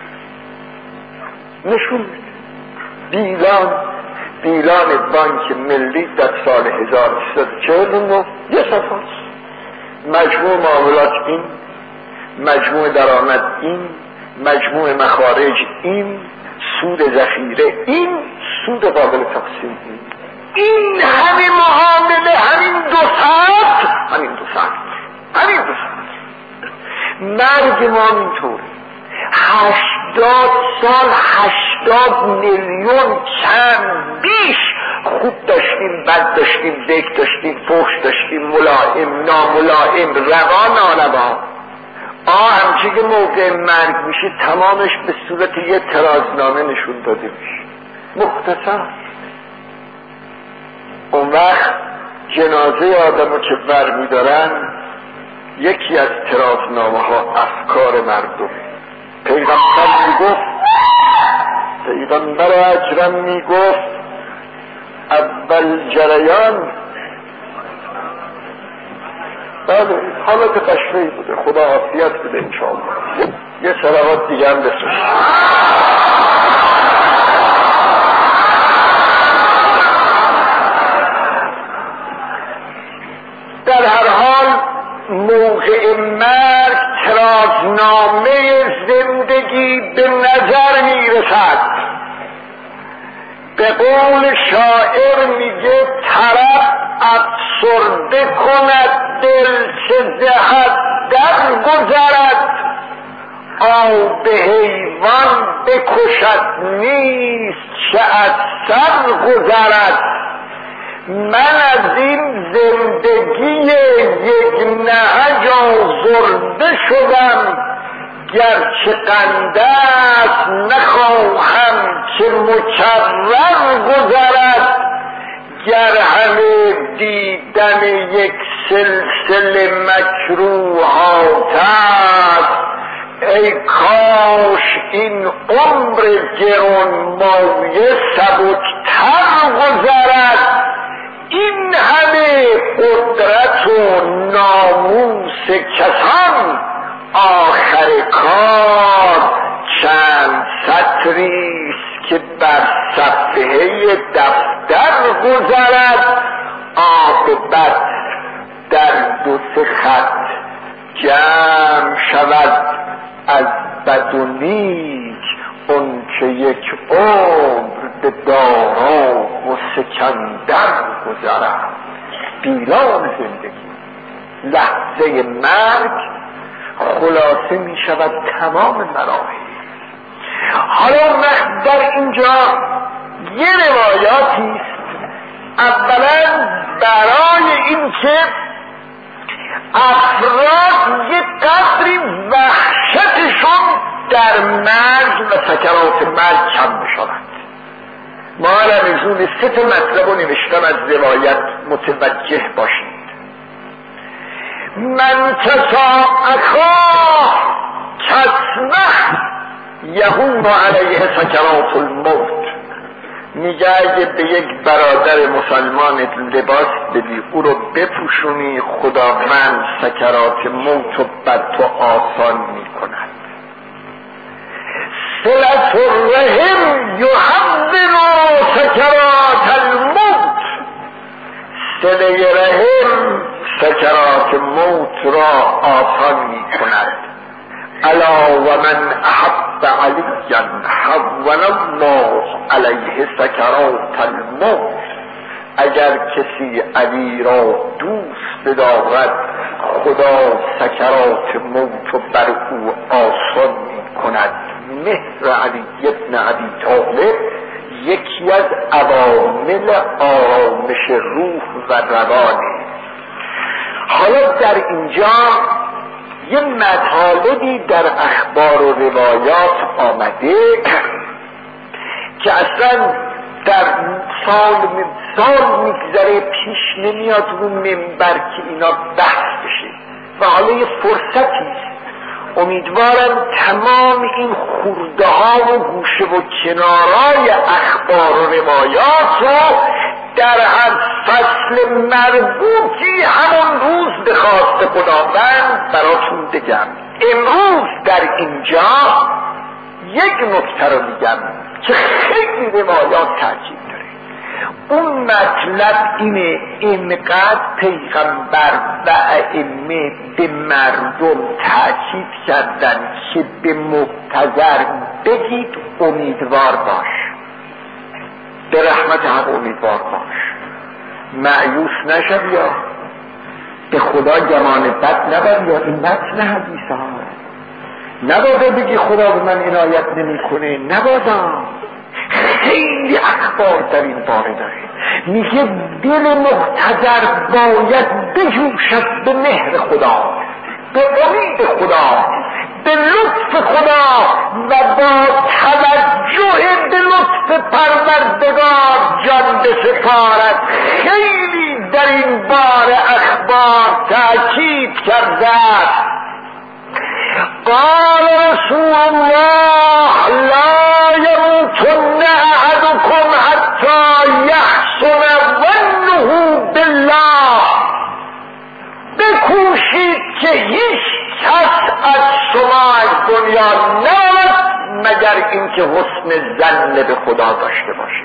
نشون بیلان بیلان بانک ملی در سال هزار و سیصد و چهل و نه یه صفحه است. مجموع معاملات این، مجموع درآمد این، مجموع مخارج این، سود ذخیره این، سود قابل تقسیم این. این همین معامله همین دو ساعت همین دو ساعت همین دو ساعت مرگ ما اینطوره. هشت هشتاد سال هشتاد میلیون چند بیش خوب داشتیم، بد داشتیم، ذکر داشتیم، فحش داشتیم، ملائم ناملائم، روا ناروا. آه همچی که موقع مرگ میشه تمامش به صورت یه ترازنامه نشون داده میشه مختصر. اون وقت جنازه آدمو که بر میدارن یکی از ترازنامه ها افکار مردم. پیغمبر میگفت پیغمبر اکرم میگفت اول جریان بله حالت قشفه‌ای بوده، خدا عافیت بده انشاءالله. یه صلوات دیگه هم بسوش. در هر حال موقع مرگ ترازنامه زندگی به نظر میرسد. به قول شاعر میگه طرف افسرده کند دل چه زهد در گذرد، آب حیوان بکشد نیست چه از سر گذرد. من از این زندگی یک نهج آزرده شدم، گرچه قنده است نخواهم که مکرر گذرد. گر همه دیدن یک سلسله مکروهات است، ای کاش این عمر گرانمایه سبکتر گذرد. این همه قدرت و ناموس کسان، آخر کار چند سطریست که بر صفحه دفتر گذرد. عاقبت در دو سه خط جمع شود از بد و نیک، اون که یک عمر به دارا و سکندر گذرد. بیران زندگی لحظه مرگ خلاصه می شود تمام مراحل. حالا من در اینجا یه روایاتی است. اولا برای این که افراد یک قدری وحشتشون در مرگ و سکرات مرگ کم بشود. ما رمزون سه تا مطلب رو نوشتم از روایت متوجه باشید. من کسا اخاه کسمه یهون علیه سکرات الموت. میگه اگه به یک برادر مسلمان لباس بدی او رو بپوشونی، خداوند سکرات موت رو بر تو آسان میکند. صلة الرحم یحول سکرات الموت. صله رحم سکرات موت را آسان میکند. الا و من احب علیا حول الله علیه سکرات الموت. اگر کسی علی را دوست بدارد، خدا سکرات موت بر او آسان می کند. مهر علی ابن ابی طالب یکی از عوامل آرامش روح و روانه. حالا در اینجا یه مطالبی در اخبار و روایات آمده که اصلا در سال سال میگذره پیش نمیاد رو منبر که اینا بحث بشه و حالا یه فرصتی است. امیدوارم تمام این خورده ها و گوشه و کنارای اخبار و روایات رو در هر فصل مربوطی همون روز به خواست خداوند براتون بگم. امروز در اینجا یک نکته رو میگم که خیلی روایات تاکید داره. اون مطلب اینه اینقدر پیغمبر و ائمه به مردم تاکید کردن که به محتضر بگید امیدوار باش، به رحمت حق امیدوار باش، مایوس نشد یا به خدا گمان بد نبر. یا این متن حدیث ها نبادا بگی خدا به من عنایت نمی کنه، نبادا. خیلی اخبار در این باره داره. میگه دل محتضر باید بجوشد به مهر خدا، به امید خدا، به لطف خدا و با توجه به لطف پروردگار جان بسپارد. خیلی در این باره اخبار تأکید کرده است. قال رسول الله لا يموتن احدكم حتى يحسن ظنه بالله. بکوشید که هیچ کس از شما از دنیا نرود مگر اینکه حسن ظن به خدا داشته باشه.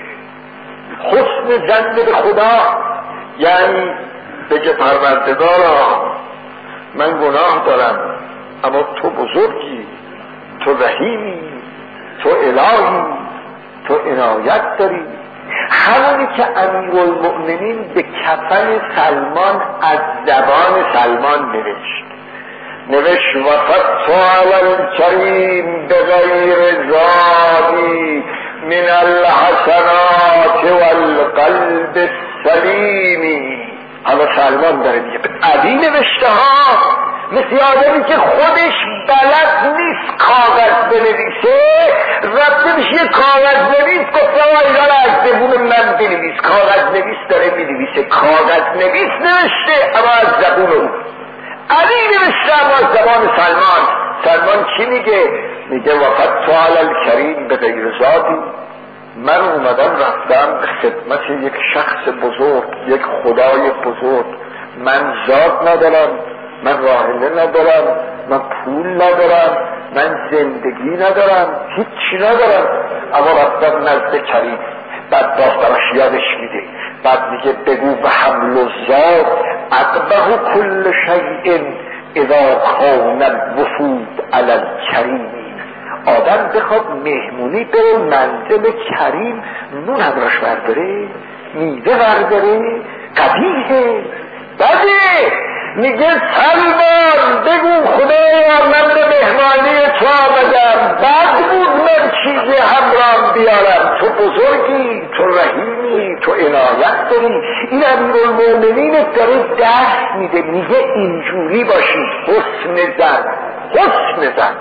حسن ظن به خدا یعنی بگه پروردگارا من گناه دارم اما تو بزرگی، تو رحیمی، تو الهی، تو عنایت داری. همونی که امیرالمؤمنین به کفن سلمان از زبان سلمان نوشت نوشت وفدت علی الکریم بغیر زادی من الحسنات والقلب السلیم. حالا سلمان داره میگه علی نوشته ها، مثل آدمی که خودش بلد نیست کاغذ بنویسه رفته بشه یه کاغذ نویس گفته اینا را از زبون من بنویس. کاغذ نویس داره می‌نویسه، کاغذ نویس نوشته اما از زبون او. علی نوشته اما از زبان سلمان. سلمان چی میگه؟ میگه وفدت علی الکریم به غیر زادی. من اومدم رفتم به خدمت یک شخص بزرگ، یک خدای بزرگ. من زاد ندارم، من راحله ندارم، من پول ندارم، من زندگی ندارم، هیچی ندارم، اما رفتم نزد کریم. بعد باز براش یادش میده، بعد میگه بگو به حمل و زاد اقبه کل شیء اذا کان الوفود علی الکریم. آدم بخواد مهمونی بره منزل کریم، نون همراش برداره، میوه برداره، قبیحه، بده. میگه سلمان بگو خدایا من به مهمانی تو آمدم، بد بود من چیزی همراه بیارم، تو بزرگی، تو رحیمی، تو عنایت داری. این امیرالمؤمنین داره درس میده، میگه اینجوری باشی. حسن زن، حسن زن.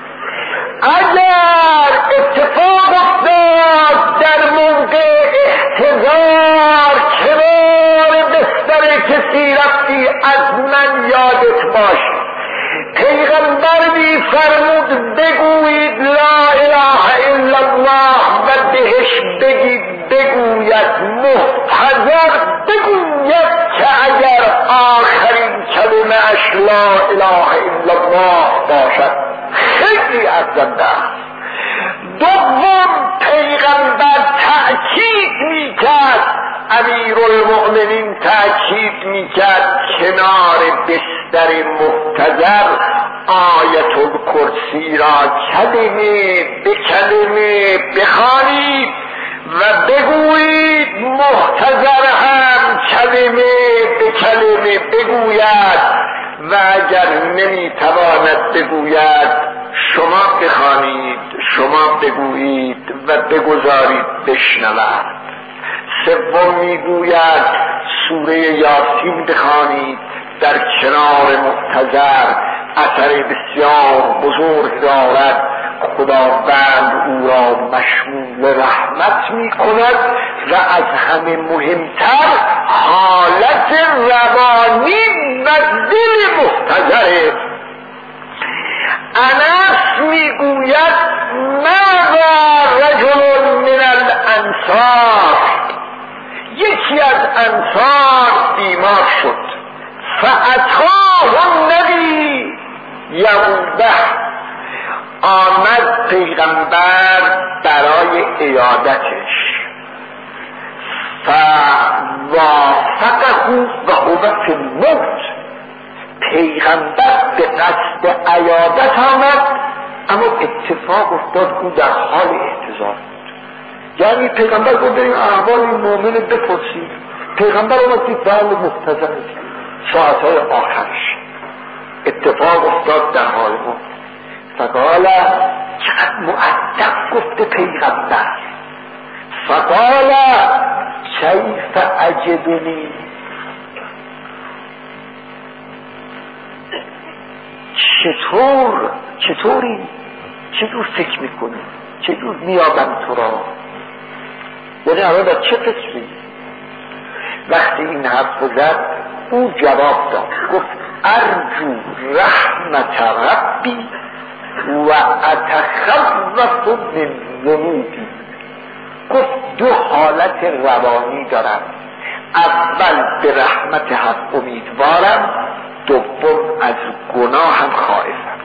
اگر اتفاق افتاد در موقع احتضار کنار بستر کسی رفتی از من یادت باش. پیغمبر می فرمود بگویید لا اله الا الله و بهش بگید بگوید محتضر بگوید که اگر آخرین کلمه اش لا اله الا الله باشد خیلی ارزنده است. دوم پیغمبر تأکید میکرد، امیرالمؤمنین تأکید میکرد کنار بستر محتضر آیت الکرسی را کلمه به کلمه بخوانید و بگویید محتضر هم کلمه به کلمه بگوید و اگر نمیتواند بگوید شما بخوانید، شما بگویید و بگذارید بشنود. سوم میگوید سوره یاسین بخوانید در کنار محتضر، اثر بسیار بزرگ دارد. خداوند او را مشمول رحمت می کند و از همه مهمتر حالت روانی و دل محتضر. انس میگوید ماذا رجل من الانصار، یکی از انصار بیمار شد، فاتاه النبی یعوده، آمد پیغمبر برای عیادتش، فوافقه و هو فی الموت، پیغمبر به قصد عیادت آمد اما اتفاق افتاد او در حال احتضار بود. یعنی پیغمبر گفت این احوال این مؤمن بپرسید، پیغمبر آمد که بله محتضر ساعتهای آخرش اتفاق افتاد در حال موت. فقال، چقدر مؤدب گفته پیغمبر، فقال کیف اجدنی، چطور چطوری چطور فکر میکنی، چطور میابم تو را، یعنی الان در چه فکری؟ وقتی این حرف زد او جواب داد، گفت ارجو رحمت ربی و اتخوف من ذنوبی. گفت دو حالت روانی دارم، اول به رحمت حق امیدوارم، دوم از گناهم خائفم.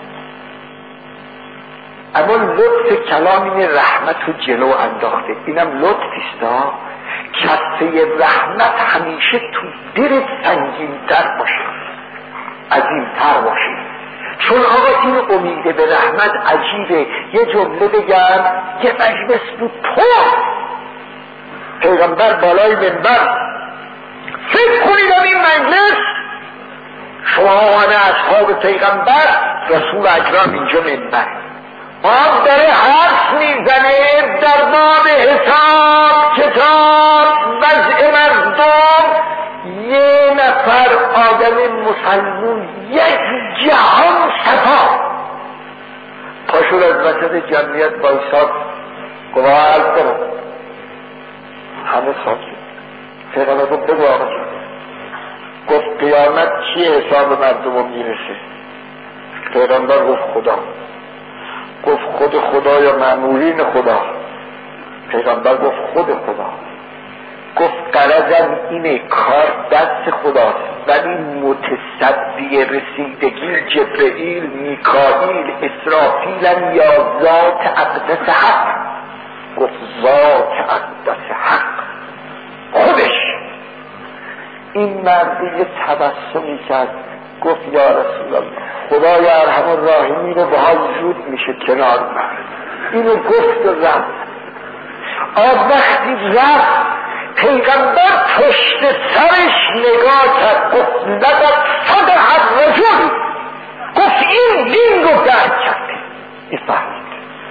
اما لطف کلام این رحمت رو جلو انداخته، اینم لطفیستا کفه رحمت همیشه تو دل سنگین‌تر باشه، عظیم‌تر باشه. چون آقا این امیده به رحمت عجیبه. یه جمله بگم، یه مجلس بود پر پیغمبر بالای منبر، فکر کنید این مجلس شما آنه اصحاب پیغمبر، رسول اکرم اینجا منبر، آب داره حرف میزنه در باب حساب کتاب وضع مردم. یه نفر آدم مسلمون یک جهان صفا پاشور از وسط جمعیت بایستاد، گواه حرف کنم، همه ساکت. پیغمبر گفت بگو آقا جان، گفت قیامت چی حساب مردم میرسه؟ پیغمبر گفت خدا. گفت خود خدا یا مأمورین خدا؟ پیغمبر گفت خود خدا. گفت قرضم اینه، کار دست خداست، ولی متصدی رسیدگی جبرئیل، میکائیل، اسرافیلن یا ذات اقدس حق؟ گفت ذات اقدس حق خودش. این مرد یه تبسمی کرد، گفت یا رسول الله، خدای ارحم الراحمین رو به حال زود میشه کنار من. اینو گفت و رفت. آب وقتی رفت پیغمبر پشت سرش نگاه کرد، گفت لقد صدق الرجل، گفت این دین رو درک کرده. این فهمید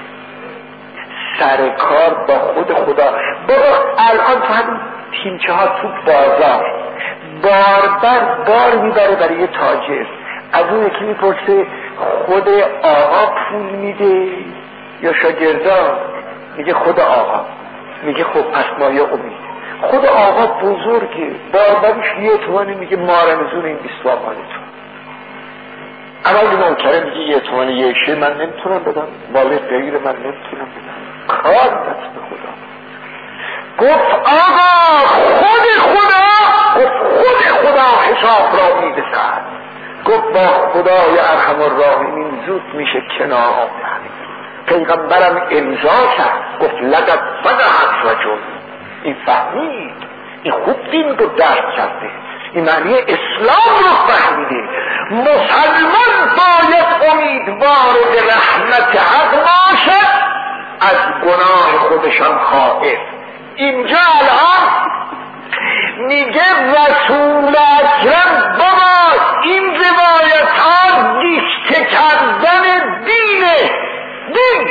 سر کار با خود خدا. برو الان تو همین تیمچه ها تو بازار بار بر بار میبره برای یه تاجر، از اون یکی میپرسه خود آقا پول میده یا شاگردان؟ میگه خود آقا. میگه خب پس ما یه امید. خود آقا بزرگه، بار برش یه تومنی، میگه مارمزون این بیست مالتون. اما منکره میگه یه تومن یه شه من نمیتونم بدم، مال غیر من نمیتونم بدم، کار دست خدا. گفت آقا خود خدا، گفت خود خدا حساب را میدسد. گفت با خدای ارحم الراحمین زود میشه کنار آمد. پیغمبرم امضا کرد، گفت لقد صدق الرجل. این فهمید، این خوب دین رو درک کرده، این معنی اسلام رو فهمیده. مسلمان باید امیدوار به رحمت حق باشد، از گناه خودشان خائف. اینجا الان میگه رسول اکرم بابا این روایت ها دیکته کردن دینه، دین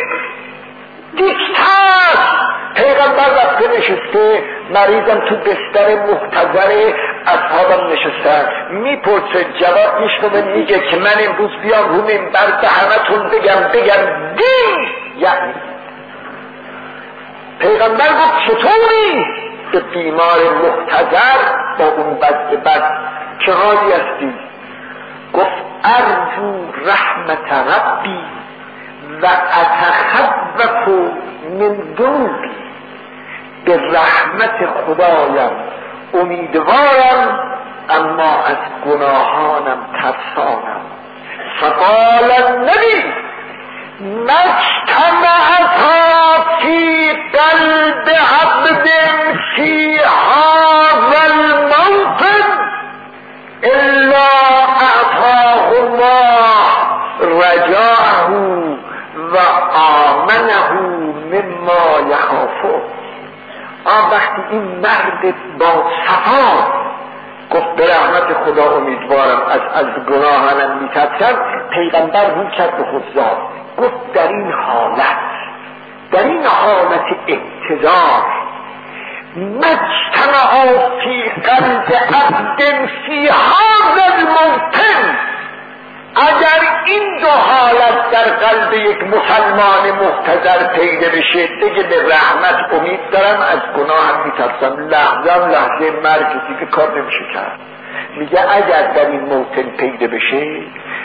دیکته. پیغمبر وقتی نشسته، مریضم تو بستر محتضر، اصحابم نشستن، میپرسه جواب میشنوه، میگه که من امروز بیام رو منبر به همتون بگم بگم دین یعنی. پیغمبر گفت چطوری؟ به بیمار محتضر با اون بد بد چه حالی هستی؟ گفت ارجو رحمت ربی و اتخوف من ذنوبی، به رحمت خدایم امیدوارم اما از گناهانم ترسانم. فقال النبی مجتمعتا فی قلب عبد فی هذا الموطن الا اعطاه الله رجاءه و آمنه مما یخافه. آن وقتی این مرد با صفا گفت به رحمت خدا امیدوارم، از از گناهانم میترسم، پیغمبر رو کرد به خود زاد. گفت در این حالت، در این حالت اقتدار، مجتمع فی قلب عبد فی هذا الموطن، اگر این دو حالت در قلب یک مسلمان مقتدر پیدا بشه، دیگه به رحمت امید دارم، از گناه هم میترسم، لحظه لحظه مرگ دیگه کار نمیشه کرد. میگه اگر در این موطن پیدا بشه،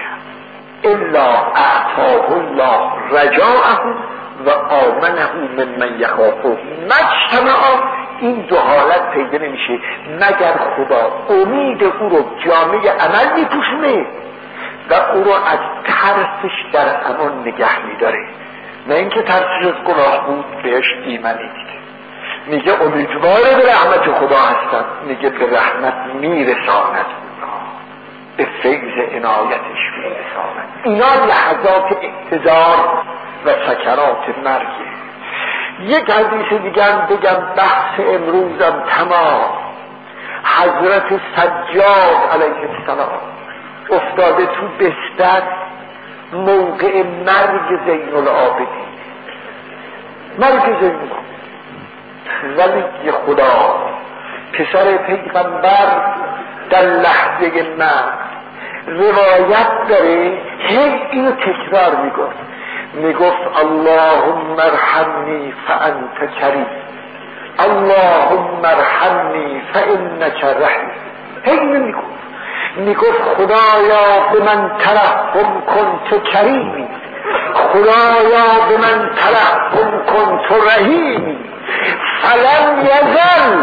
الا اعطاه الله رجاءه و آمنه ممن یخافه، مجتمع این دو حالت پیدا نمیشه مگر خدا امید او رو جامعه عمل میپوشونه و او رو از ترسش در امان نگه میداره، نه اینکه ترسش از گناه بود بهش ایمنی دیده. میگه امیدوار به رحمت خدا هستم، میگه به رحمت میرساند، به فیض عنایتش میرساند. اینا لحظات اقتدار و سکرات مرگه. یک حدیث دیگر بگم، بحث امروزم تمام. حضرت سجاد علیه السلام افتاده تو بستر موقع مرگ زین العابدین، مرگ زین العابدین، ولی خدا پسر پیغمبر در لحظه مرگ روایت داره، هی اینو تکرار میگفت، میگفت اللهم ارحمنی فانت کریم، اللهم ارحمنی فانک رحیم. هی اینو میگفت، میگفت خدایا به من ترحم کن تو کریمی، خدایا به من ترحم کن تو رحیمی. فلم یزل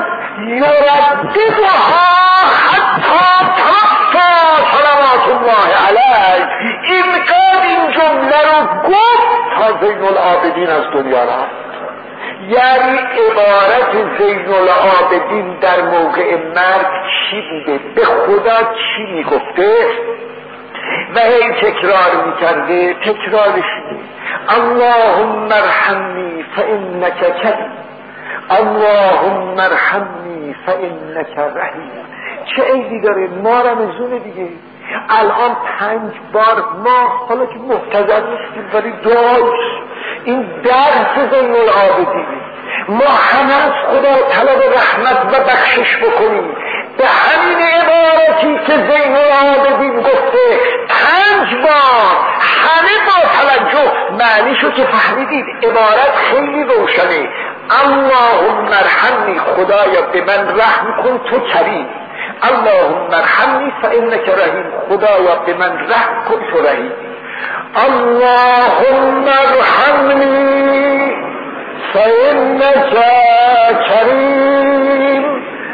یرددها حتی توفی صلوات الله علیه. اینقدر این جمله رو گفت تا زین العابدین از دنیا رفت. یعنی عبارت زین العابدین در موقع مرگ چی بوده، به خدا چی میگفته و هی تکرار میکرده، تکرارش میده. اللهم ارحمنی فانک کریم، اللهم ارحمنی فانک رحیم. چه عیبی داره؟ ما رمزونه دیگه. الان پنج بار ما حالا که محتضر نیستیم ولی دعاش این درس زین العابدین، ما همه از خدا طلب رحمت و بخشش بکنیم به همین عبارتی که زین العابدین گفته پنج بار، همه با توجه معنیشو که فهمیدید. عبارت خیلی روشنه. اللهم ارحمنی، خدایا به من رحم کن تو کریم، اللهم ارحمنی فانک رحیم، خدایا به من رحم کن تو رحیم. اللهم ارحمنی فانک کریم،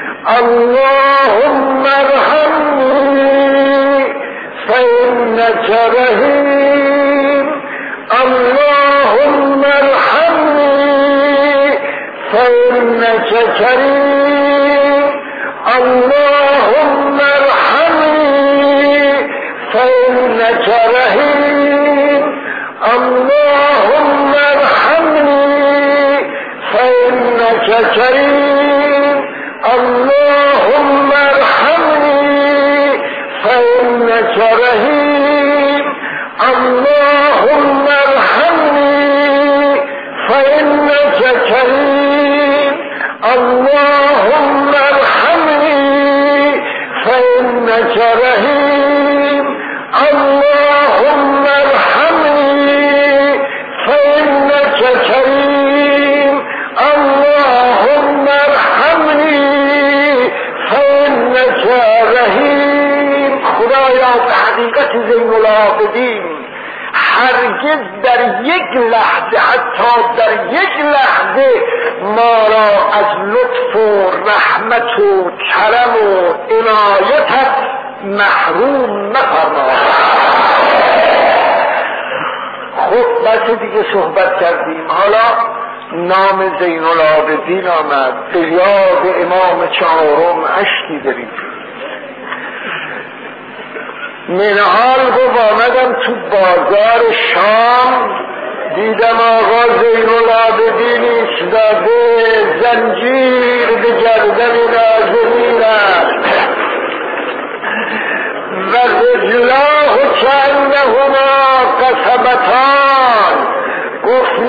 اللهم ارحمنی فانک رحیم، اللهم ارحمنی فانک کریم، اللهم ارحمنی فانک رحیم، اللهم ارحمنی فانک کریم، اللهم ارحمنی فانک رحیم، اللهم ارحمنی فانک کریم، اللهم ارحمنی فانک رحیم، اللهم ارحمنی فانک کریم، اللهم ارحمنی فانک رحیم. خدایا به حقیقت زین العابدین هرگز در یک لحظه، حتی در یک لحظه ما را از لطف و رحمت و کرم و عنایتت محروم نفرما. خب بس دیگه صحبت کردیم، حالا نام زین العابدین آمد، به یاد امام چهارم اشکی برید. منحال گفت آمدم تو بازار شام، دیدم آقا زین العابدین ایستاده، زنجیر به گردن نازنین است و رجلاه کانهما قصبتان،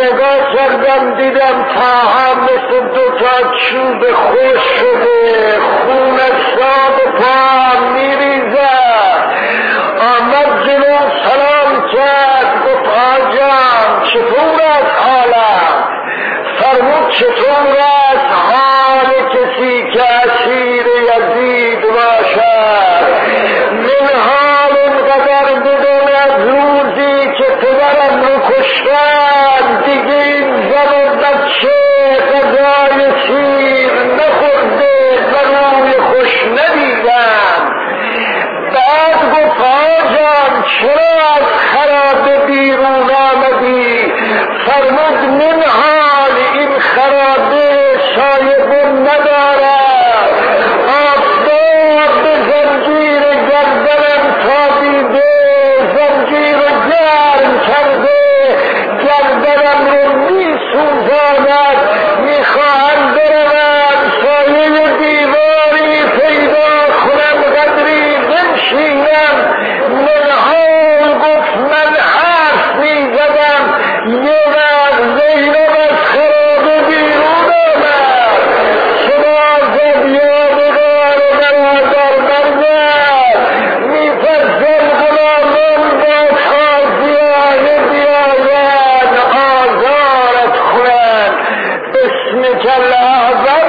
نگاه کردم دیدم تاها مثل دوتا چوب خوش شده، خون ساد پا میریزد. آمد جلو سلام کرد، گفت آجام چطور از حالم؟ فرمود چطور از حال کسی که اسیر یزید باشد؟ من حال اینقدر بدون از روزی که پدرم رو کشتن دیگه این زن و بچه غذای سیر نخورده و روی خوش ندیدم. بعد گفت آجان چرا از خرابه بیرون آمدی؟ فرمود من حال این خرابه شایبه ندارد، آفتاب به زنجیر گردنم تابیده، زنجیر گرم کرده، گردنم رو می سوزاند، می خواهم بروم سایه دیواری پیدا کنم قدری بنشینم. من حال گفت من حرف می زدم، یه وقت زینب از خرابه بیرون آمد، شما زد یا بغار برادر برگرد، می پرسد غلامان با تازیانه بیاید آزارت کنند. بسم الله